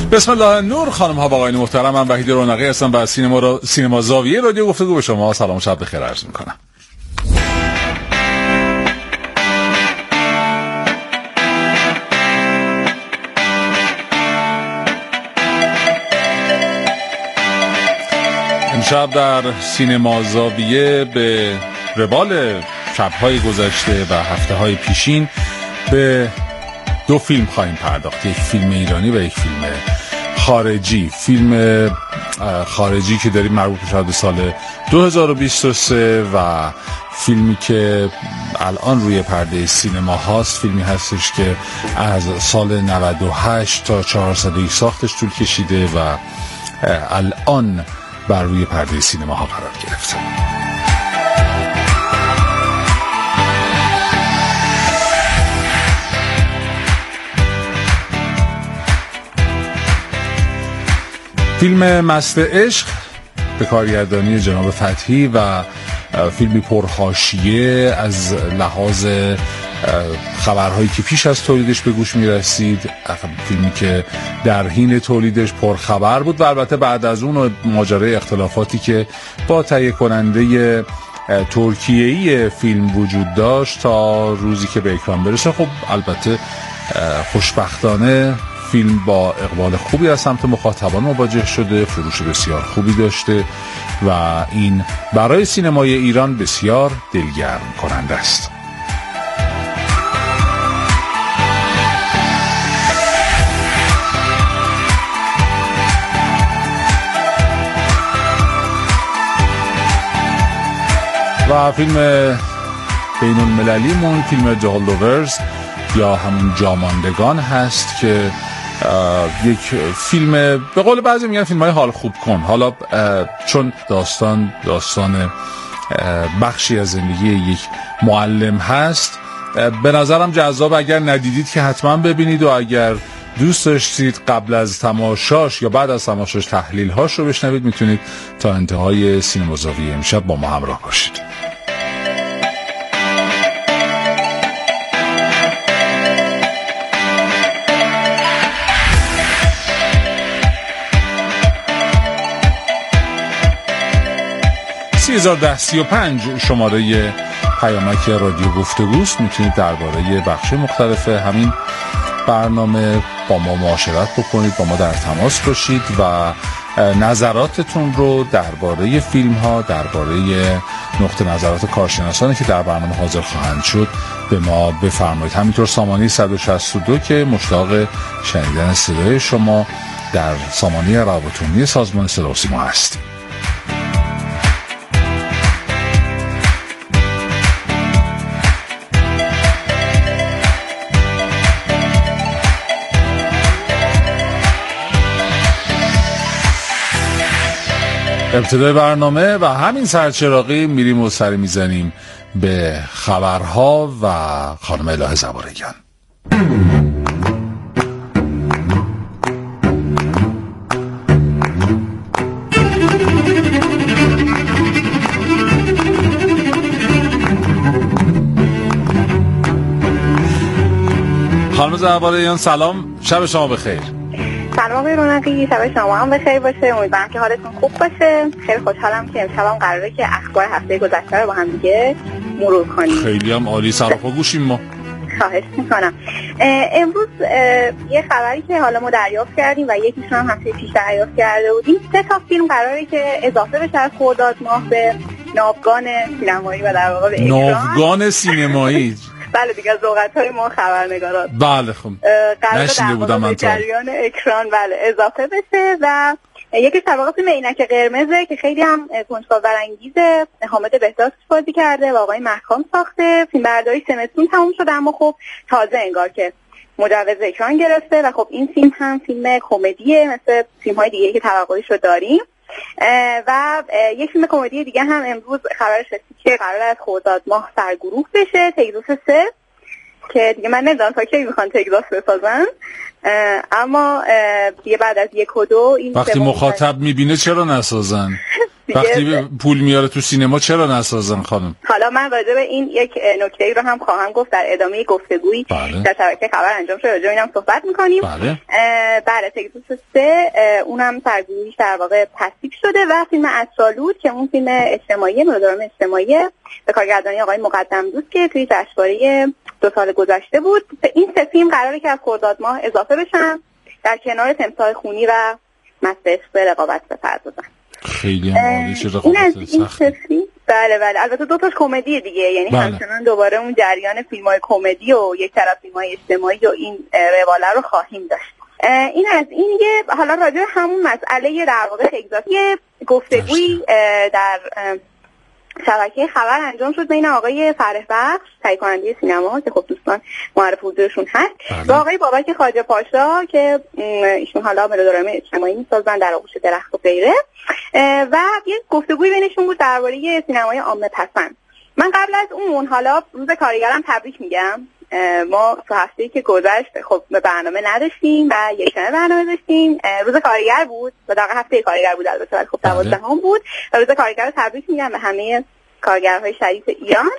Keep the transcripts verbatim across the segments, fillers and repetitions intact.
بسم الله نور. خانم ها و آقایان محترم، من وحید رونقی هستم و سینما را... سینما زاویه رادیو گفتگو به شما سلام و شب بخیر عرض می‌کنم. امشب در سینما زاویه به روال شب‌های گذشته و هفته‌های پیشین به دو فیلم خواهیم پرداخت، یک فیلم ایرانی و یک فیلم خارجی. فیلم خارجی که داریم مربوط میشه به سال دو هزار و بیست و سه و فیلمی که الان روی پرده سینما هاست، فیلمی هستش که از سال نود و هشت تا چهارصد و یک ساختش طول کشیده و الان بر روی پرده سینما ها قرار گرفته. فیلم مست عشق به کارگردانی جناب فتحی و فیلمی پرحاشیه از لحاظ خبرهایی که پیش از تولیدش به گوش میرسید، فیلمی که در حین تولیدش پرخبر بود و البته بعد از اون ماجرای اختلافاتی که با تهیه کننده ترکیه‌ای فیلم وجود داشت تا روزی که به اکران برسه. خب البته خوشبختانه فیلم با اقبال خوبی از سمت مخاطبان مواجه شده، فروش بسیار خوبی داشته و این برای سینمای ایران بسیار دلگرم کننده است. و فیلم بین المللیمون فیلم The Holdovers یا همون جاماندگان هست که یک فیلم به قول بعضی میگن فیلم های حال خوب کن. حالا چون داستان داستان بخشی از زندگی یک معلم هست، به نظرم جذاب. اگر ندیدید که حتما ببینید و اگر دوست داشتید قبل از تماشاش یا بعد از تماشاش تحلیل هاش رو بشنوید، میتونید تا انتهای سینما زاویه امشب با ما همراه باشید. سه هزار و ده سی و پنج شماره پیامک رادیو گفتگوست. میتونید درباره بخش مختلف همین برنامه با ما معاشرت بکنید، با ما در تماس باشید و نظراتتون رو درباره فیلم ها، درباره نقطه نظرات کارشناسانی که در برنامه حاضر خواهند شد به ما بفرمایید. همینطور سامانه صد و شصت و دو که مشتاق شنیدن صدای شما در سامانه روابط عمومی سازمان صدا و سیما هستیم. ابتدای برنامه و همین سرچراغی میریم و سری میزنیم به خبرها و خانم الهه زوارگیان. خانم زوارگیان سلام، شب شما بخیر. سلام آقای رونقی، شب شما هم بخیر باشه. امیدوارم که حالتون خوب باشه. خیلی خوشحالم که امشب هم قراره که اخبار هفته گذشته رو با هم دیگه مرور کنیم. خیلی هم عالی، سراپا گوشیم ما. خواهش میکنم. امروز یه خبری که حالا ما دریافت کردیم و یکیشون هم هفته پیش دریافت کرده بودیم، سه تا فیلم قراره که اضافه بشه از خرداد ماه به ناوگان سینمایی و در واقع به اکران. ناوگان سینمایی بله دیگه، از لغت‌های ما خبرنگاران. بله خب نشیده بودم من تا جریان اکران بله اضافه بشه و یکی در واقع فیلم عینک قرمزه که خیلی هم کنجکاو برانگیزه. حامد بهداشت بازی کرده و آقای محکام ساخته. فیلم برداری سمستون تموم شده اما خب تازه انگار که مجوز اکران گرفته و خب این فیلم هم فیلم کمدیه مثل فیلم‌های دیگه که توقعش رو داریم. و یک فیلم کمدی دیگه هم امروز خبرش رسید که قرار است خرداد ماه سرگروه بشه، تگزاس سه، که دیگه من نمیدونم تا کی میخوان تگزاس بسازن، اما دیگه بعد از یک و دو این وقتی مخاطب میبینه چرا نسازن؟ وقتی پول میاره تو سینما چرا نسازن خانم؟ حالا من راجع به این یک نکته‌ای رو هم خواهم گفت در ادامه گفتگویی بله. در شبکه خبر انجام شده، راجع به اینم صحبت می‌کنیم. بله. بله تگزاس سه اونم سرگیریش در واقع تصدیق شده و فیلم اسرالود که اون فیلم اجتماعی ملودرام اجتماعی به کارگردانی آقای مقدم دوست که توی جشنواره دو سال گذشته بود، این سه فیلم قراره که از خرداد ماه اضافه بشن در کنار تمساح خونی و مست عشق به رقابت بپردازن. خیلی عالی، چه رقابت سختی. بله بله، البته دو تاش کمدی دیگه، یعنی بله. همچنان دوباره اون جریان فیلم‌های کمدی و یک طرف فیلم‌های اجتماعی و این رواله رو خواهیم داشت. این از این یه حالا راجع همون مسئله در واقع تگزاسی گفتگویی در شبکه خبر انجام شد بین آقای فرح بخش تهیه کننده سینما که خب دوستان معرف حضورشون هست و آقای بابک خواجه پاشا که ایشون حالا ملودرام اجتماعی میسازن در آغوش درخت و غیره و یه گفتگوی بینشون بود درباره سینمای عامه پسند. من قبل از اون حالا روز کارگرم تبریک میگم. ما تو هفته‌ای که گذشت خب برنامه نداشتیم و یک شنبه برنامه داشتیم، روز کارگر بود و در هفته کارگر بود البته ولی خب دوازدهم بود و روز کارگر رو تبریک میگم به همه کارگرهای شریف ایران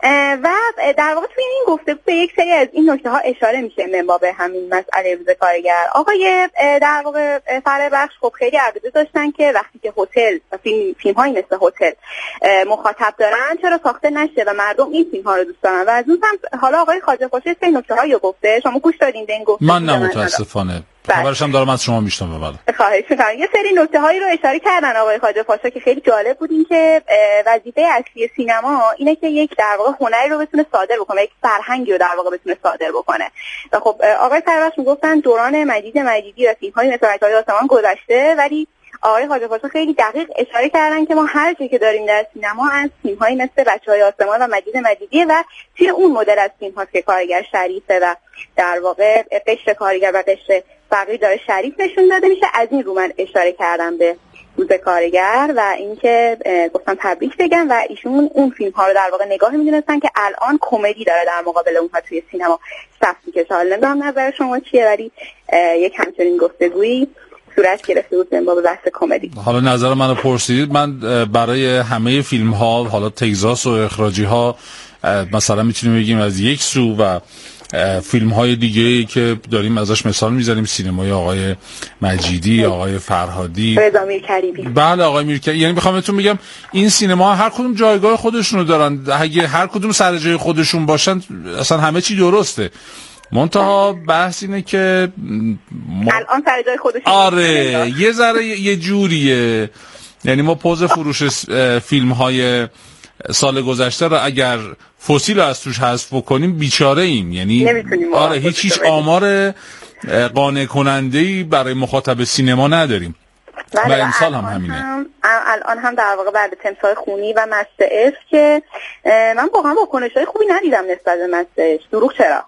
و در واقع توی این گفتگو به یک سری از این نکته ها اشاره میشه من باب همین مسئله روز کارگر. آقای در واقع فرح بخش خب خیلی عقیده داشتن که وقتی که هتل و فیلم فیلم هایی مثل هتل مخاطب دارن چرا ساخته نشه و مردم این فیلم ها رو دوست دارن و از اون هم حالا آقای خواجه پاشا این نکته هایی رو گفته. شما گوش دادین به این گفتگو؟ من نه متاسفانه خبرش هم دارم از شما میشنوم. بله خواهش می‌کنم. یه سری نکته هایی رو اشاره کردن آقای خواجه پاشا که خیلی جالب بود، این که وظیفه اصلی سینما اینه که یک در واقع هنری رو بتونه صادر بکنه، یک فرهنگی رو در واقع بتونه صادر بکنه. و خب آقای فرهبخش میگفتن دوران مجید مجیدی و فیلم‌های مثل رکای آسمان گذشته، ولی آقای خواجه پاشا خیلی دقیق اشاره کردن که ما هر چیزی که داریم در سینما از فیلم‌های مثل بچه‌های آسمان و مجید مجیدیه و توی اون مدل از فیلم‌هاست که کارگر شریفه و در واقع قشر کارگر و قشر فقیر داره شریف نشون داده میشه. از این رو من اشاره کردم به روز کارگر و اینکه گفتم تبریک بگم و ایشون اون فیلم ها رو در واقع نگاه می‌دونستن که الان کمدی داره در مقابل اونها توی سینما صف می‌کشه. حالا نمیدونم نظر شما چیه، ولی یک همچنین گفتگویی صورت گرفته بود در باب بحث کمدی. حالا نظر منو پرسیدید، من برای همه فیلم ها حالا تگزاس و اخراجی ها مثلا میتونیم بگیم از یک سو و فیلم های دیگه که داریم ازش مثال میزنیم سینمای آقای مجیدی، آقای فرهادی، رضا میرکریمی. بله آقای میرکریمی. یعنی میخوام بهتون بگم این سینما هر کدوم جایگاه خودشونو دارن، اگه هر کدوم سر جای خودشون باشن اصلا همه چی درسته. منتها بحث اینه که ما... الان سر جای خودشون آره یه ذره یه جوریه. یعنی ما پوز فروش فیلم های سال گذشته را اگر فسیل از توش حذف بکنیم بیچاره ایم. یعنی آره هیچ هیچ آمار قانع کننده‌ای برای مخاطب سینما نداریم و امسال هم همینه. هم الان هم در واقع بعد تمساح خونی و مست عشق که من واقعا واکنش‌های خوبی ندیدم نسبت به مست عشق. دروغ چرا؟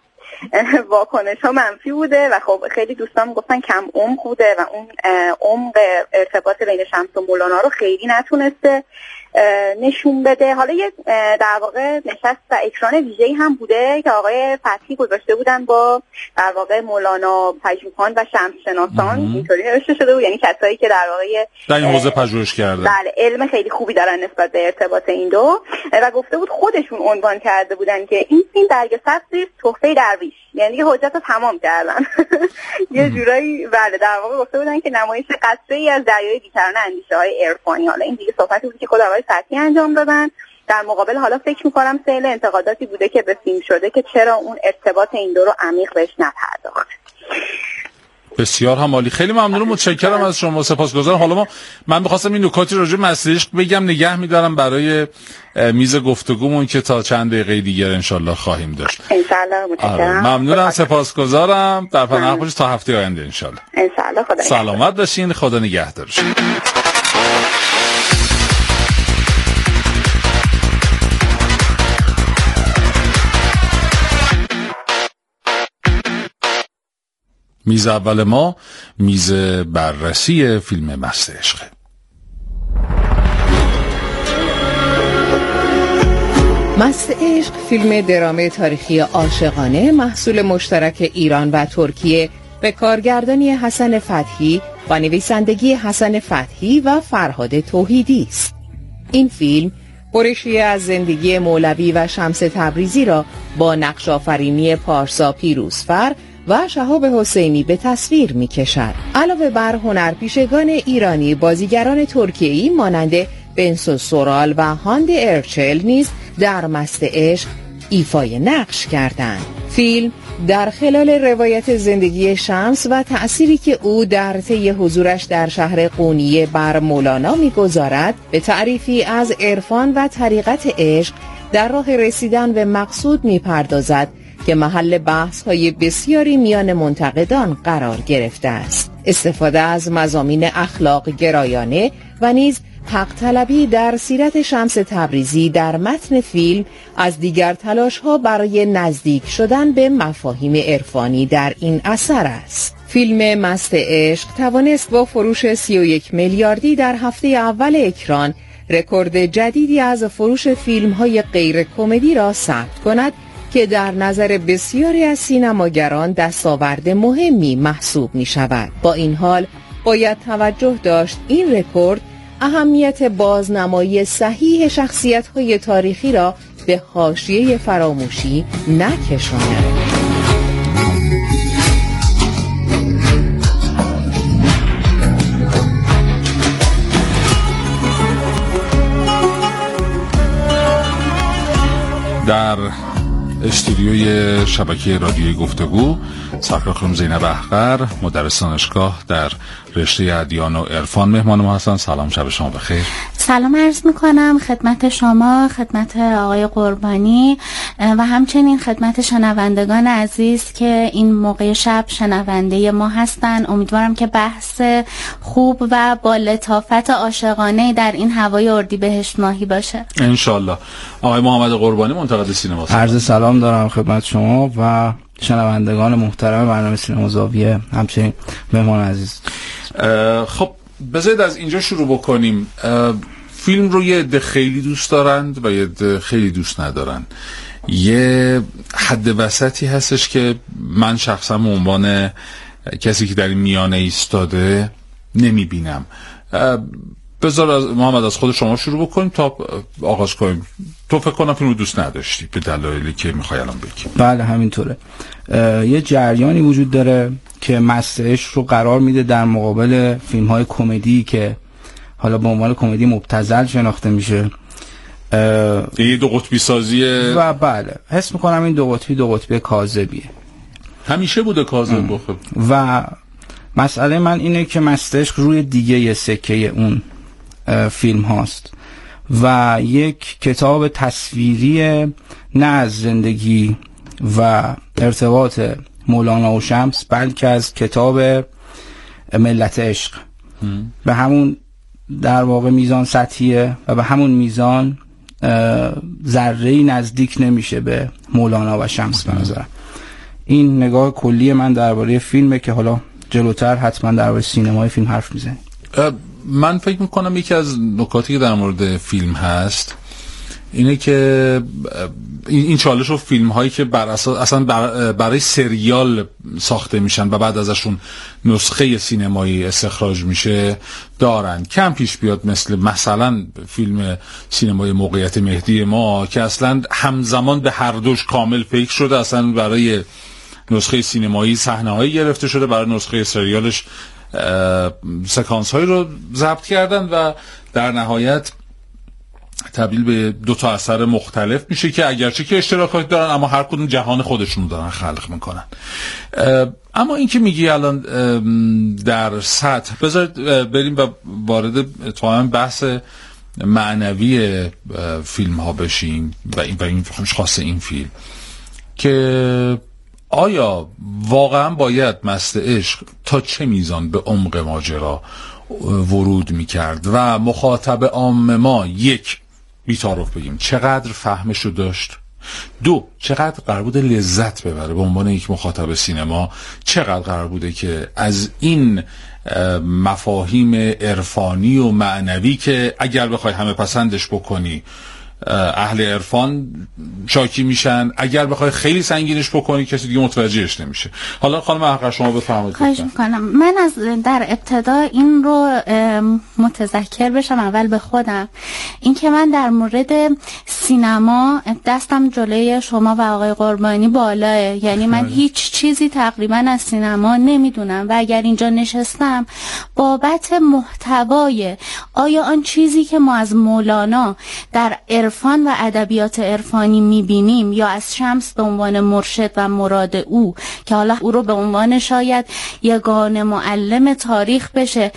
واکنش ها منفی بوده و خب خیلی دوستان گفتن کم عمق بوده و اون عمق ارتباط بین شمس و مولانا رو خیلی نتونسته نشون بده. حالا یه در واقع نشست و اکران ویژه‌ای هم بوده که آقای فتحی گذاشته بودن با در واقع مولانا پژوهان و شمس شناسان، اینطوری نوشته شده بود، یعنی کسایی که در واقع در این حوزه پژوهش کردن، بله علم خیلی خوبی دارن نسبت به ارتباط این دو و گفته بود خودشون عنوان کرده بودن که این فیلم برگ سبز تحفه درویش، یعنی دیگه حجت رو تمام کردن. یه جورایی بله در واقع گفته بودن که نمایش قطره‌ای از دریای بی‌کران اندیشه‌های عرفانی. حالا این دیگه صحبتی بود که خود آقای فتحی انجام دادن. در مقابل حالا فکر می‌کنم سیل انتقاداتی بوده که به فیلم شده که چرا اون ارتباط این دو رو عمیق بهش نپرداخت. بسیار هم عالی، خیلی ممنونم، متشکرم از شما، سپاسگزارم. حالا ما من بخواستم این نکاتی راجع به مست عشق بگم، نگه می‌دارم برای میز گفتگومون که تا چند دقیقه دیگر انشالله خواهیم داشت. انشالله. متشکرم. ممنونم، سپاسگزارم. در پناه باشید تا هفته آینده انشالله. انشالله. خدا سلامت باشین، خدا نگهدارتون. میز اول ما میز بررسی فیلم مست عشق. مست عشق فیلم درامه تاریخی عاشقانه محصول مشترک ایران و ترکیه به کارگردانی حسن فتحی و نویسندگی حسن فتحی و فرهاد توحیدی است. این فیلم برشی از زندگی مولوی و شمس تبریزی را با نقش آفرینی پارسا پیروزفر و شهاب حسینی به تصویر می کشد. علاوه بر هنرپیشگان ایرانی، بازیگران ترکیه‌ای مانند بنسو سورال و هاند ارچل نیز در مست عشق ایفای نقش کردند. فیلم در خلال روایت زندگی شمس و تأثیری که او در طی حضورش در شهر قونیه بر مولانا می‌گذارد به تعریفی از عرفان و طریقت عشق در راه رسیدن به مقصود می‌پردازد که محل بحث‌های بسیاری میان منتقدان قرار گرفته است. استفاده از مضامین اخلاق گرایانه و نیز حق طلبی در سیرت شمس تبریزی در متن فیلم از دیگر تلاش‌ها برای نزدیک شدن به مفاهیم عرفانی در این اثر است. فیلم مست عشق توانست با فروش سی و یک میلیاردی در هفته اول اکران رکورد جدیدی از فروش فیلم‌های غیر کمدی را ثبت کند که در نظر بسیاری از سینماگران دستاورد مهمی محسوب می‌شود. با این حال باید توجه داشت این رکورد اهمیت بازنمایی صحیح شخصیت‌های تاریخی را به حاشیه فراموشی نکشاند. در استودیوی شبکه رادیوی گفتگو سرکار خانم زینب احقر، مدرس دانشگاه در رشته ادیان و عرفان مهمان ما هستن. سلام، شب شما بخیر. سلام عرض میکنم خدمت شما، خدمت آقای قربانی و همچنین خدمت شنوندگان عزیز که این موقع شب شنونده ما هستن. امیدوارم که بحث خوب و با لطافت عاشقانه در این هوای اردیبهشت ماهی باشه انشالله. آقای محمد قربانی، منتقد سینما، عرض سلام دارم خدمت شما و شنوندگان محترم برنامه سینما زاویه، همچنین مهمان عزیز. خب بذارید از اینجا شروع بکنیم. فیلم رو یه عده خیلی دوست دارند و یه عده خیلی دوست ندارن. یه حد وسطی هستش که من شخصا به عنوان کسی که در این میانه ایستاده نمیبینم. بذار از محمد از خود شما شروع بکنیم تا آغاز کنیم. تو فکر کنم فیلم رو دوست نداشتی به دلایلی که میخوای الان بگیم. بله همینطوره. یه جریانی وجود داره که مست عشق رو قرار میده در مقابل فیلم های کمدی که حالا به عنوان کمدی مبتذل شناخته میشه. یه دو قطبی سازیه و بله حس میکنم این دو قطبی دو قطبی کاذبیه، همیشه بوده کاذب بخب. و مسئله من اینه که مست عشق روی دیگه یه سکه اون فیلم هاست و یک کتاب تصویری نه از زندگی و ارتباط مولانا و شمس، بلکه از کتاب ملت عشق. به همون در واقع میزان سطحیه و به همون میزان ذره‌ای نزدیک نمیشه به مولانا و شمس. به نظرم این نگاه کلی من درباره فیلمه که حالا جلوتر حتما درباره سینمای فیلم حرف میزنیم. من فکر میکنم یکی از نکاتی که در مورد فیلم هست اینه که این چالش و فیلم هایی که بر اساس اصلا برای سریال ساخته میشن و بعد ازشون نسخه سینمایی استخراج میشه دارن. کم پیش بیاد مثل مثلا فیلم سینمایی موقعیت مهدی ما که اصلا همزمان به هر دوش کامل فکر شده، اصلا برای نسخه سینمایی صحنه هایی گرفته شده، برای نسخه سریالش سکانس هایی رو ضبط کردن و در نهایت تبدیل به دو تا اثر مختلف میشه که اگرچه که اشتراکات دارن اما هر کدوم جهان خودشون دارن خلق میکنن. اما این که میگی الان در سطح، بذارید بریم و وارد تمام بحث معنوی فیلم ها بشیم و این و این خاص این فیلم که آیا واقعا باید مست عشق تا چه میزان به عمق ماجرا ورود میکرد و مخاطب عام ما یک بی‌تعارف بگیم چقدر فهمشو داشت، دو چقدر قرار بوده لذت ببره به عنوان یک مخاطب سینما، چقدر قرار بوده که از این مفاهیم عرفانی و معنوی که اگر بخوای همه پسندش بکنی اهل عرفان شاکی میشن، اگر بخوای خیلی سنگینش بکنی کسی دیگه متوجهش نمیشه. حالا خانم احقر شما بفرمایید. خواهش میکنم. من از در ابتدا این رو متذکر بشم اول به خودم، این که من در مورد سینما دستم جلوی شما و آقای قربانی بالاه، یعنی من هیچ چیزی تقریبا از سینما نمیدونم و اگر اینجا نشستم بابت محتوای آیا آن چیزی که ما از مولانا در عرفان و ادبیات عرفانی میبینیم یا از شمس به عنوان مرشد و مراد او که حالا او رو به عنوان شاید یگانه معلم تاریخ بشه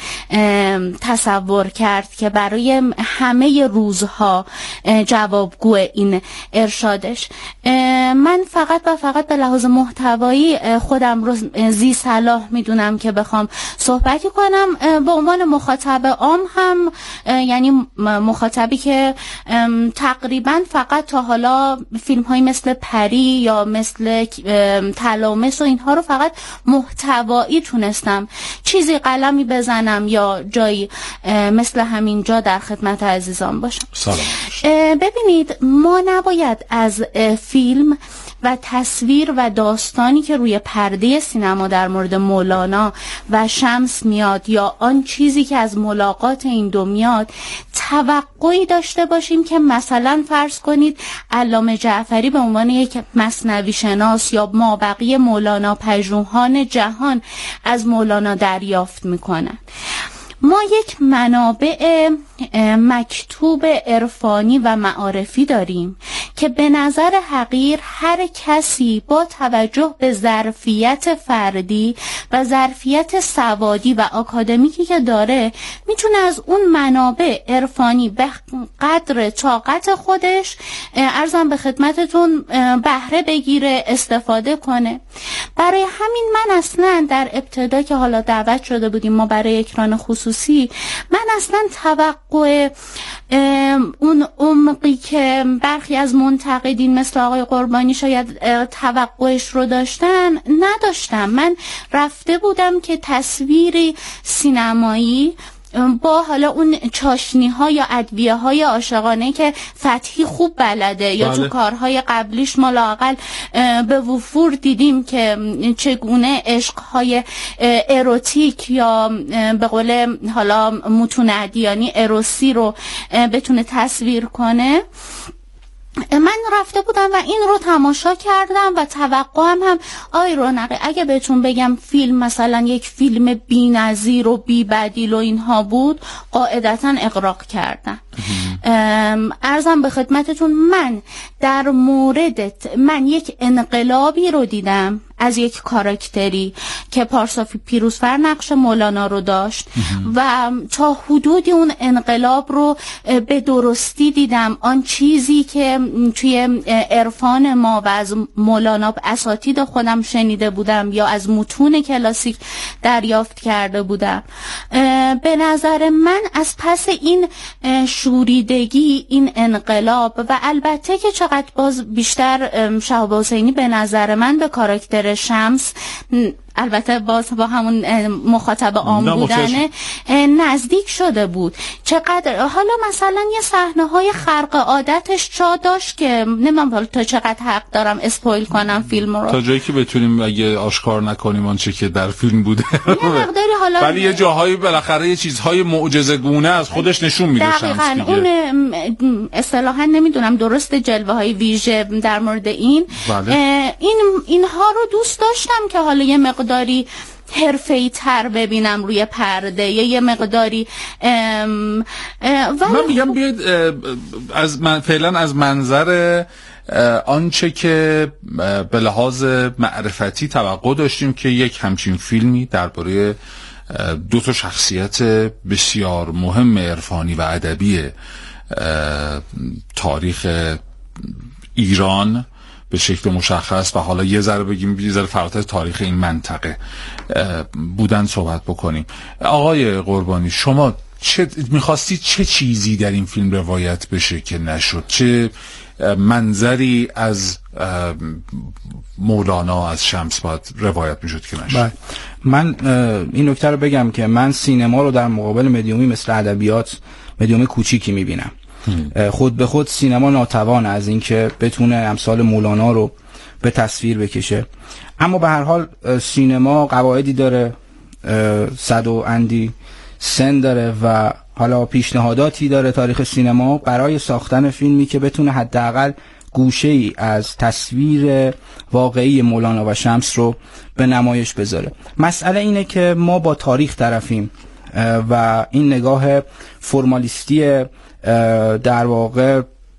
تصور کرد که برای همه روزها جوابگو این ارشادش، من فقط و فقط به لحاظ محتوایی خودم رو ذی صلاح میدونم که بخوام صحبتی کنم. به عنوان مخاطب عام هم، یعنی مخاطبی که تقریبا فقط تا حالا فیلم های مثل پری یا مثل تلامس و اینها رو فقط محتوایی تونستم چیزی قلمی بزنم یا جایی مثل همین جا در خدمت عزیزان باشم. سلام. ببینید، ما نباید از فیلم و تصویر و داستانی که روی پرده سینما در مورد مولانا و شمس میاد یا آن چیزی که از ملاقات این دو میاد توقعی داشته باشیم که مثلا فرض کنید علامه جعفری به عنوان یک مثنوی شناس یا مابقی مولانا پژوهان جهان از مولانا دریافت میکنن. ما یک منابع مکتوب عرفانی و معارفی داریم که به نظر حقیر هر کسی با توجه به ظرفیت فردی و ظرفیت سوادی و آکادمیکی که داره میتونه از اون منابع عرفانی به قدر طاقت خودش عرضم به خدمتتون بهره بگیره، استفاده کنه. برای همین من اصلا در ابتدا که حالا دعوت شده بودیم ما برای اکران خصوصی، من اصلا توقع اون عمقی که برخی از منتقدین مثل آقای قربانی شاید توقعش رو داشتن نداشتم. من رفته بودم که تصویری سینمایی با حالا اون چاشنی ها یا ادویه های عاشقانه که فتحی خوب بلده یا بله. تو کارهای قبلیش ما لااقل به وفور دیدیم که چگونه عشق های اروتیک یا به قول حالا متون ادیانی اروسی رو بتونه تصویر کنه. من رفته بودم و این رو تماشا کردم و توقعم هم آی رونقه اگه بهتون بگم فیلم مثلا یک فیلم بی‌نظیر و بی‌بدیل و اینها بود قاعدتاً اغراق کردم. عرضم به خدمتتون من در مورد من یک انقلابی رو دیدم از یک کاراکتری که پارسا پیروزفر نقش مولانا رو داشت و تا حدودی اون انقلاب رو به درستی دیدم. آن چیزی که توی عرفان ما و از مولانا اساتید خودم شنیده بودم یا از متون کلاسیک دریافت کرده بودم، به نظر من از پس این شوریدگی، این انقلاب و البته که چقدر باز بیشتر شهاب حسینی به نظر من به کاراکتر شمس، البته باز با همون مخاطب عام بودنه، نزدیک شده بود. چقدر حالا مثلا یه صحنه های خرق عادتش جا داشت که نمیدونم تا چقدر حق دارم اسپویل کنم فیلم رو، تا جایی که بتونیم اگه آشکار نکنیم آنچه که در فیلم بوده. یه مقداری حالا ولی یه جاهایی بالاخره یه چیزهای معجزه‌گونه از خودش نشون میده شمس دیگه. دقیقاً اون اصطلاحاً نمیدونم درست جلوه های ویژه در مورد این بله. این اینها رو دوست داشتم که حالا یه مقداری حرفه‌ای تر ببینم روی پرده یا یه مقداری ام ام من میگم بیاید از من فعلا از منظر آنچه که به لحاظ معرفتی توقع داشتیم که یک همچین فیلمی درباره دو تا شخصیت بسیار مهم عرفانی و ادبی تاریخ ایران به شکل مشخص و حالا یه ذره بگیم یه ذره فراتر تاریخ این منطقه بودن صحبت بکنیم. آقای قربانی شما چه میخواستی چه چیزی در این فیلم روایت بشه که نشد؟ چه منظری از مولانا از شمس باید روایت میشد که نشد؟ من این نکته رو بگم که من سینما رو در مقابل مدیومی مثل ادبیات مدیوم کوچیکی میبینم خود به خود سینما ناتوان از اینکه بتونه امثال مولانا رو به تصویر بکشه. اما به هر حال سینما قواعدی داره، صد و اندی سن داره و حالا پیشنهاداتی داره تاریخ سینما برای ساختن فیلمی که بتونه حداقل گوشه ای از تصویر واقعی مولانا و شمس رو به نمایش بذاره. مسئله اینه که ما با تاریخ طرفیم و این نگاه فرمالیستی در واقع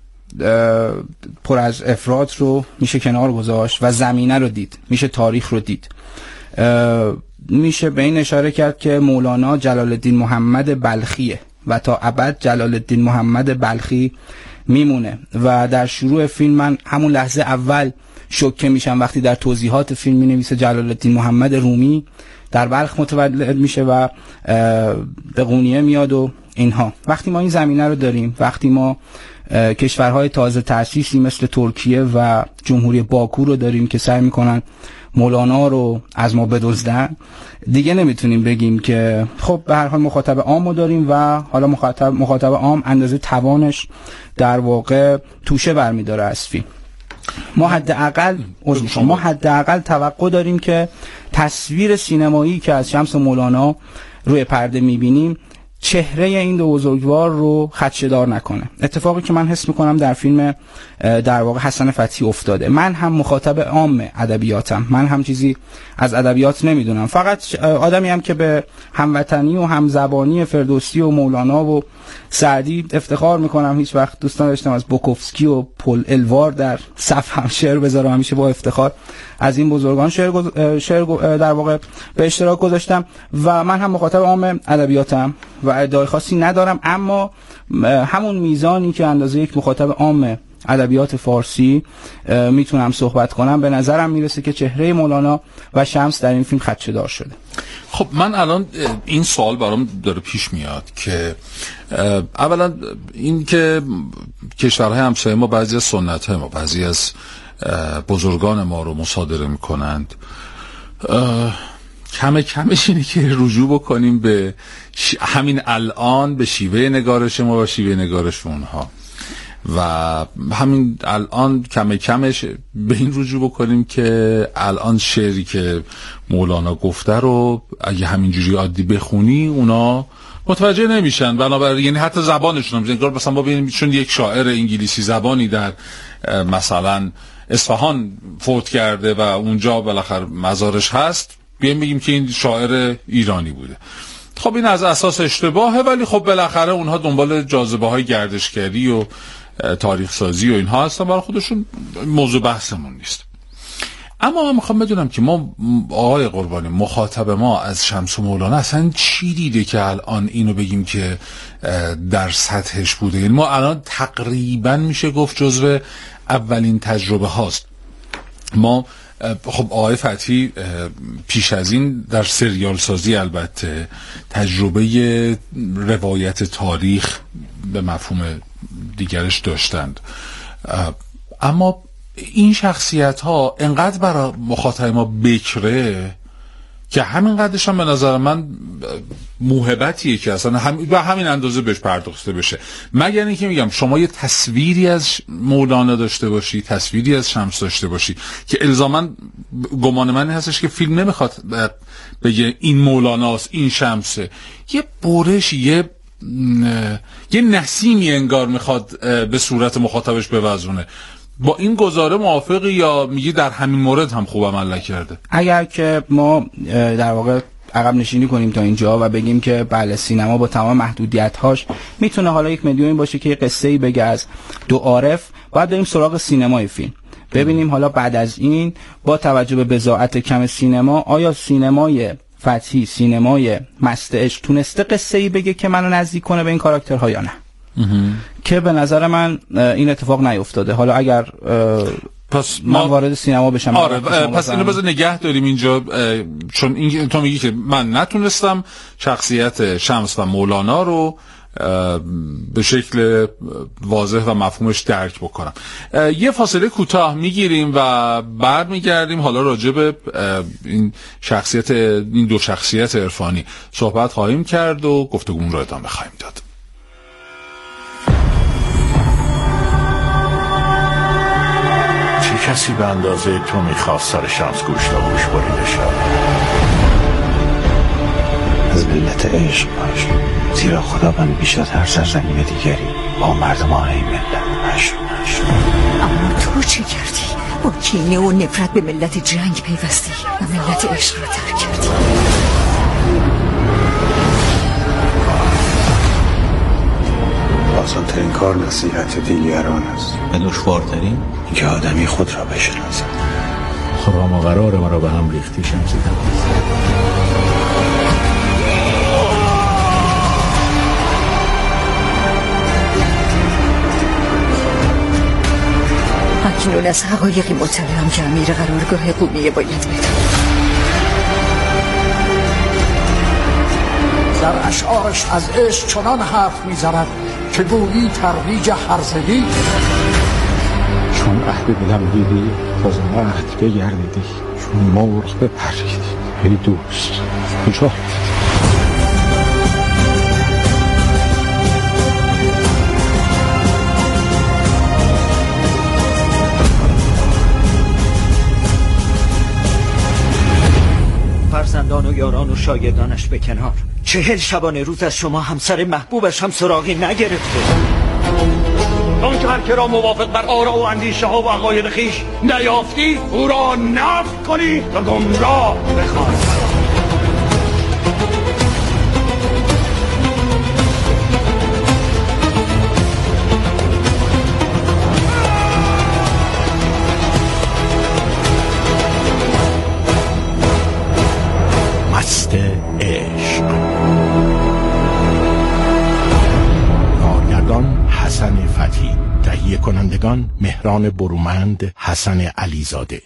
پر از افراط رو میشه کنار گذاشت و زمینه رو دید، میشه تاریخ رو دید. میشه به این اشاره کرد که مولانا جلال الدین محمد بلخیه و تا ابد جلال الدین محمد بلخی میمونه و در شروع فیلم من همون لحظه اول شوکه میشم وقتی در توضیحات فیلم می نویسه جلال الدین محمد رومی در بلخ متولد میشه و به قونیه میاد و اینها. وقتی ما این زمینه رو داریم، وقتی ما کشورهای تازه تأسیسی مثل ترکیه و جمهوری باکو رو داریم که سعی میکنن مولانا رو از ما بدزدن، دیگه نمیتونیم بگیم که خب به هر حال مخاطب عامو داریم و حالا مخاطب مخاطب عام اندازه توانش در واقع توشه برمیداره از فیلم. ما حداقل ما حداقل توقع داریم که تصویر سینمایی که از شمس مولانا روی پرده میبینیم چهره این دو بزرگوار رو خدشه‌دار نکنه. اتفاقی که من حس میکنم در فیلم در واقع حسن فتحی افتاده. من هم مخاطب عام ادبیاتم، من هم چیزی از ادبیات نمیدونم، فقط آدمی هم که به هموطنی و همزبانی فردوسی و مولانا و سعدی افتخار میکنم. هیچ وقت دوستان داشتم از بوکوفسکی و پل الوار در صف هم شعر بذارم، همیشه با افتخار از این بزرگان شعر, شعر در واقع به اشتراک گذاشتم و من هم مخاطب عام ادبیاتم و ادعای خاصی ندارم، اما همون میزانی که اندازه یک مخاطب عام ادبیات فارسی میتونم صحبت کنم، به نظرم میرسه که چهره مولانا و شمس در این فیلم خدشه‌دار شده. خب من الان این سوال برام داره پیش میاد که اولا این که کشورهای همسایه ما بعضی از سنت‌های ما، بعضی از بزرگان ما رو مصادره میکنند، کم کمش اینه که رجوع بکنیم به ش... همین الان به شیوه نگارش ما و شیوه نگارش اونها و همین الان کم کمش به این رجوع بکنیم که الان شعری که مولانا گفته رو اگه همینجوری عادی بخونی اونا متوجه نمیشن، بنابراین یعنی حتی زبانشون هم انگار مثلا ما ببینیم چون یک شاعر انگلیسی زبانی در مثلا اصفهان فوت کرده و اونجا بالاخره مزارش هست، بیایم بگیم که این شاعر ایرانی بوده. خب این از اساس اشتباهه، ولی خب بالاخره اونها دنبال جاذبه های گردشگری و تاریخ سازی و اینها هستن، برای خودشون موضوع بحثمون نیست. اما من میخوام بدونم که ما آقای قربانی مخاطب ما از شمس و مولانا اصلا چی دیده که الان اینو بگیم که در سطحش بوده؟ یعنی ما الان تقریبا میشه گفت جزو اولین تجربه هاست. ما خب آقای فتحی پیش از این در سریال سازی البته تجربه روایت تاریخ به مفهوم دیگرش داشتند، اما این شخصیت ها انقدر برای مخاطب ما بکره که همین قدرش هم به نظر من موهبتیه که اصلا هم به همین اندازه بهش پرداخته بشه، مگر اینکه میگم شما یه تصویری از مولانا داشته باشی، تصویری از شمس داشته باشی که الزاما گمان من هستش که فیلم نمیخواد بگه این مولاناست این شمسه، یه برش یه یه نسیمی انگار میخواد به صورت مخاطبش بوزونه. با این گزاره موافقی یا میگی در همین مورد هم خوب عمل کرده؟ اگر که ما در واقع عقب نشینی کنیم تا اینجا و بگیم که بله سینما با تمام محدودیت‌هاش میتونه حالا یک مدیومی باشه که یه قصه‌ای بگه از دو عارف، باید بریم سراغ سینمای فیلم ببینیم حالا بعد از این با توجه به بضاعت کم سینما آیا سینمای فتحی، سینمای مست عشق تونسته قصه‌ای بگه که منو نزدیک کنه به این کاراکترها یا نه؟ که به نظر من این اتفاق نیفتاده. حالا اگر پس من ما... وارد سینما بشم، آره پس اینو بذار نگه داریم اینجا، چون این تو میگی که من نتونستم شخصیت شمس و مولانا رو به شکل واضح و مفهومش درک بکنم. یه فاصله کوتاه میگیریم و بعد میگردیم حالا راجع به این شخصیت این دو شخصیت عرفانی صحبت خواهیم کرد و گفتگومون رو ادامه خواهیم داد. کسی به اندازه تو میخواست سر شمس گوشت و گوش بریده شد. از ملت عشق باش، زیرا خداوند بیش از هر سرزمین دیگری با مردمان این ملت مشروع نشد. اما تو چه کردی؟ با کینه و نفرت به ملت جنگ پیوستی و ملت عشق را ترک کردی. آسان‌ترین کار نصیحت دیگران است و دشوارترین اینکه آدمی خود را بشناسد. خرام و قرار ما را به هم ریختی شمسی تبریزی. اکنون از حقایقی مطلعم که امیر قرارگاه قومیه باید بدانم. در اشعارش از عشق چنان حرف می‌زند که گویی ترویج هرزگی. چون عهد دلم دیدی تازه عهد بگردیدی، چون مرغ بپریدی ای دوست کجا؟ فرزندان و یاران و شاگردانش به کنار، چهل شبانه روز از شما همسر محبوبش هم سراغی نگرفته. آن که هر که را موافق بر آرا و اندیشه ها و عقاید خویش نیافتی او را نفی کنی و گمراه بخوانی. مست عشق. کارگردان حسن فتحی، تهیه کنندگان مهران برومند، حسن علیزاده.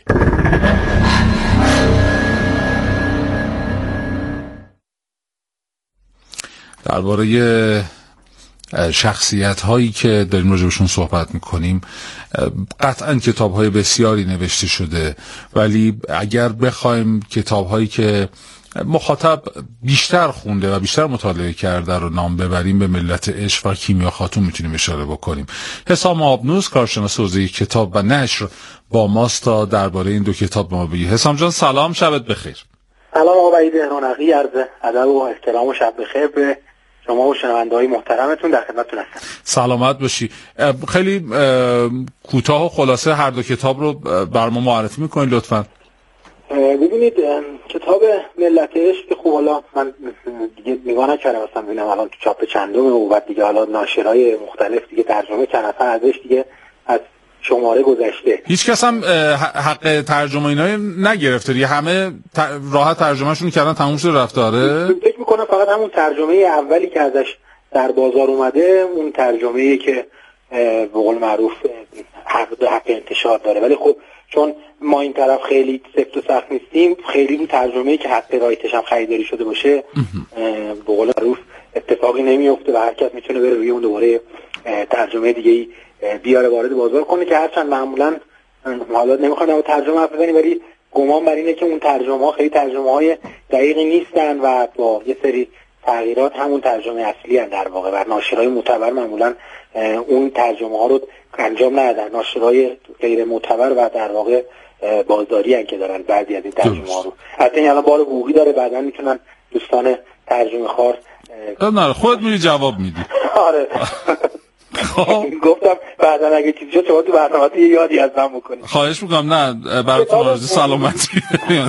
درباره شخصیت هایی که داریم راجبشون صحبت میکنیم قطعا کتاب های بسیاری نوشته شده، ولی اگر بخوایم کتاب هایی که مخاطب بیشتر خونده و بیشتر مطالعه کرده رو نام ببریم، به ملت عشق و کیمیا خاتون میتونیم اشاره بکنیم. حسام آبنوس، کارشناس حوزه کتاب و نشر، با ماست تا درباره این دو کتاب ما بگی. حسام جان سلام، شبت بخیر. سلام آقای رونقی، عرض ادب و احترام و شب بخیر به شما و شنونده‌های محترمتون، در خدمتتون هستم. سلامت باشی. خیلی کوتاه و خلاصه هر دو کتاب رو بر ما معرفی میکنید لطفاً. ببینید کتاب ملت عشق که خب حالا من دیگه نگاه نکردم اصلا ببینم الان تو چاپ چندمه و بعد دیگه حالا ناشرای مختلف دیگه ترجمه کردن ازش، دیگه از شماره گذشته. هیچ کس هم حق ترجمه اینا نگرفته دیگه، همه راحت ترجمهشون کردن تموم شده رفته. آره فکر میکنم فقط همون ترجمه اولی که ازش در بازار اومده اون ترجمه‌ای که به قول معروف حق حق انتشار داره، ولی خب چون ما این طرف خیلی سفت و سخت نیستیم، خیلی رو ترجمه‌ای که حق رایتش هم خریداری شده باشه به قول معروف اتفاقی نمیفته و هر کس میتونه بره روی اون دوباره ترجمه دیگه‌ای بیاره وارد بازار کنه، که هرچند معمولا حالا نمیخوام در ترجمه حرف بزنیم ولی گمان بر اینه که اون ترجمه‌ها خیلی ترجمه‌های دقیقی نیستن و با یه سری تغییرات همون ترجمه اصلی هستن در واقع، و ناشرای معتبر معمولا اون ترجمه ها رو انجام ندادن. ناشرای غیر معتبر و در واقع بازداری هستن که دارن بعضی از این ترجمه ها رو، حتی این الان بار حقوقی داره، بعداً میتونن دوستان ترجمه خوار نه خودت میری جواب میدی. آره گفتم بعداً اگه چیزی شد شما تو برنامه یه یادی از من بکنید. خواهش میکنم. نه براتون آرزوی سلامتی.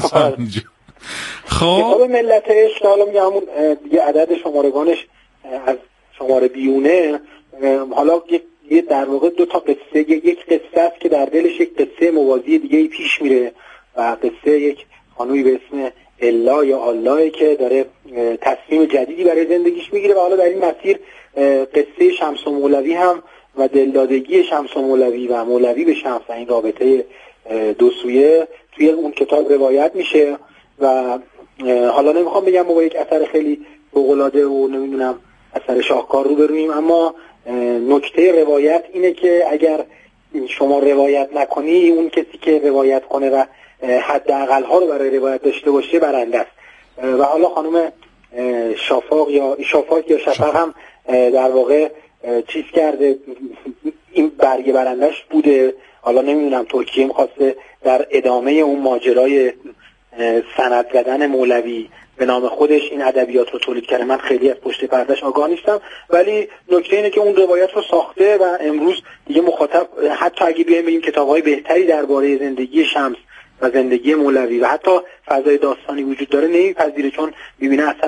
خب کتاب ملت عشق حالا میگم همون دیگه عدد شمارگانش از شماره بیونه، حالا یه در واقع دو تا قصه، یک قصه است که در دلش یک قصه موازی دیگه ای پیش میره و قصه یک خانومی به اسم الا یا الله که داره تصمیم جدیدی برای زندگیش میگیره و حالا در این مسیر قصه شمس و مولوی هم و دلدادگی شمس و مولوی و مولوی به شمس و این رابطه دو سویه توی اون کتاب روایت میشه و حالا نمیخوام بگم با یک اثر خیلی فوق‌العاده و نمیدونم اثر شاهکار رو برویم، اما نکته روایت اینه که اگر شما روایت نکنی اون کسی که روایت کنه و حداقل ها رو برای روایت داشته باشه برنده است. و حالا خانم شافاق یا شافاق یا شفاق هم در واقع چیز کرده، این برگه برندش بوده حالا نمیدونم ترکیه میخواسته در ادامه اون ماجرای سند زدن مولوی به نام خودش این ادبیات رو تولید کرده. من خیلی از پشت پردهش آگاه نیستم، ولی نکته اینه که اون روایت رو ساخته و امروز دیگه مخاطب حتی اگه بیایم بگیم کتاب‌های بهتری درباره زندگی شمس و زندگی مولوی و حتی فضای داستانی وجود داره نمیپذیره، چون می‌بینه اصلا